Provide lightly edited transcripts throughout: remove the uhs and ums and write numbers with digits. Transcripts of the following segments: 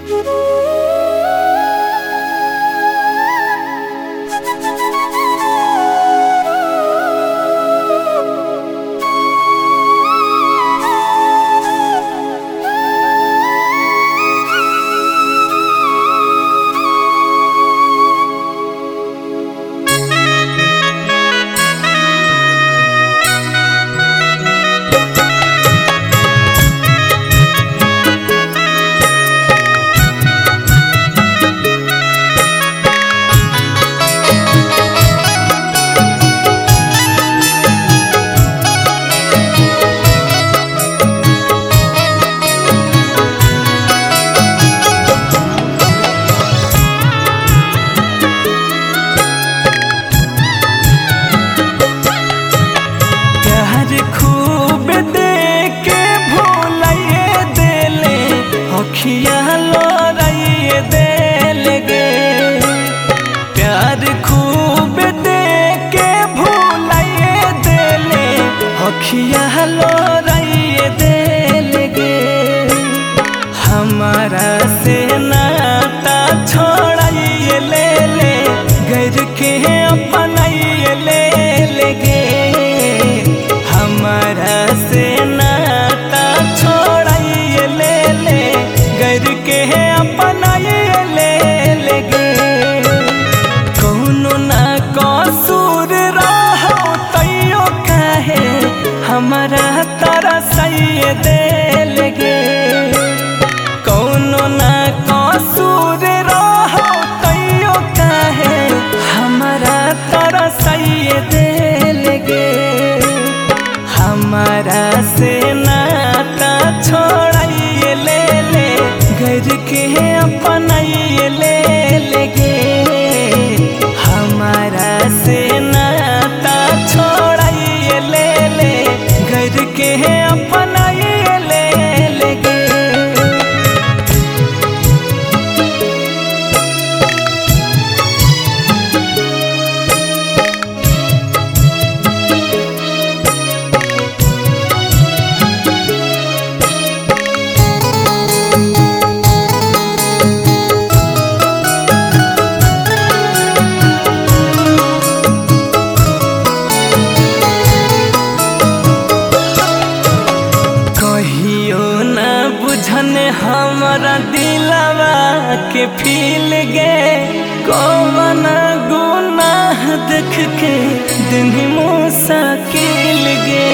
अखियाँ लोराइए दिल गे प्यार खूब दे के भुलाइए दिले अखियाँ लोराइए दिल गे हमारा से नाता छोड़ाइए ले ले घर के अपनाइए ले गे हमारा से नाता छोड़ाइए ले ले घर के अपनाइए ले गे कौनो ना कसूर रहो तैयो काहे हमारा तरसइए दिल गे कौनो ना कसूर रहो तैयो काहे हमारा तरसइए दिल गे हमारा से नाता छोड़ाइए ले ले घर के अपनाइए ले गे हमारा से नाता छोड़ाइए ले ले घर के अपनाइए ले गे हमारा दिलवा के फील गे कौन गुनाह देख के दिन मुश्किल गे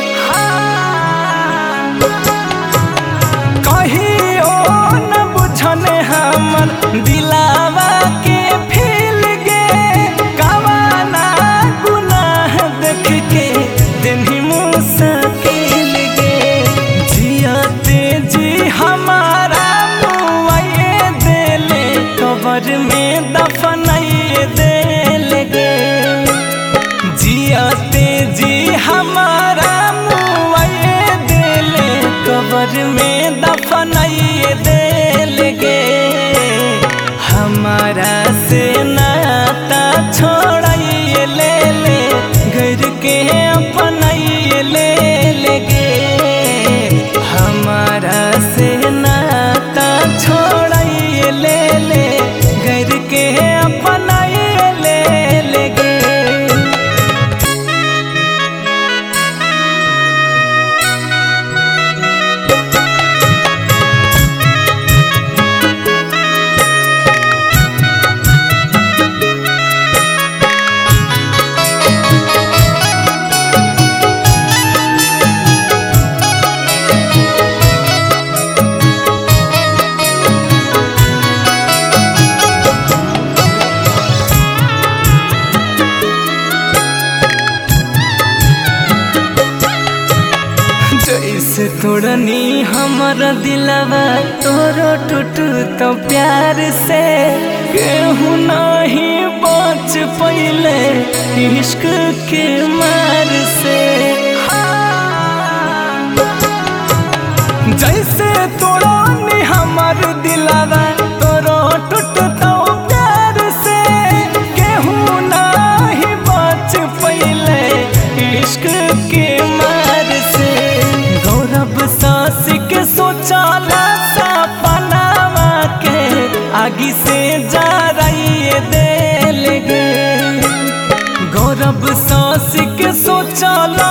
कहियो न बुझने हमर दिलवा के फील गे कौन गुनाह देख के दिन मुश्किल गे जियाते जी हमारा मुआइए दिले कब्र में दफनाइए दिल गे जियाते जी हमारा मुआइए दिले कब्र में दफनाइए दिल गे हमारा से नाता छोड़ाइए ले ले घर के अपनाइए ले गे हमारा से नाता छोड़ाइए ले ले घर के अपनाइए ले गे जैसे तोड़नी हमारा दिलवा तोरो टूट तो प्यार से केहू नहीं बच पइले इश्क के मार से जैसे तोड़नी हमार दिलवा तोरो टूट तो प्यार से केहू नहीं बच पइले इश्क के मार से गौरव सास के सोचाला सपनावा के आगी से जराइए देल गे। गौरव सास के सोचल